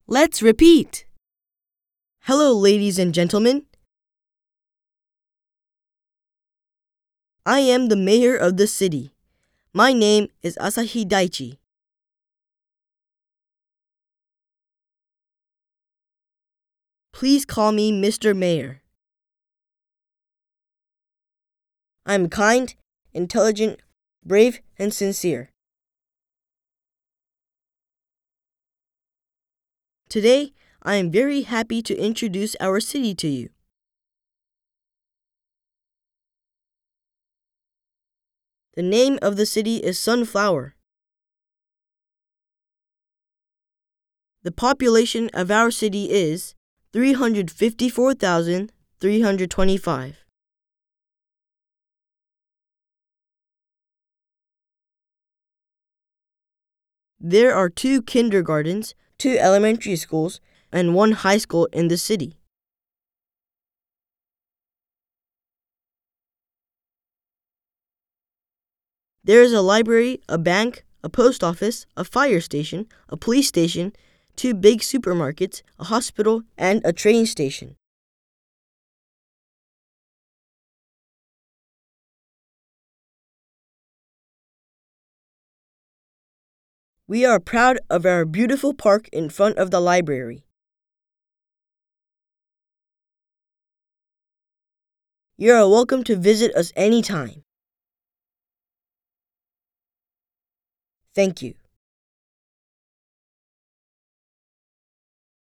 Let's repeat. Hello, ladies and gentlemen. I am the mayor of the city. My name is Asahi Daichi. Please call me Mr. Mayor. I am kind, intelligent, brave, and sincere. Today, I am very happy to introduce our city to you. The name of the city is Sunflower. The population of our city is 354,325. There are 2 kindergartens, 2 elementary schools, and 1 high school in the city. There is a library, a bank, a post office, a fire station, a police station, 2 big supermarkets, a hospital, and a train station. We are proud of our beautiful park in front of the library. You are welcome to visit us anytime. Thank you.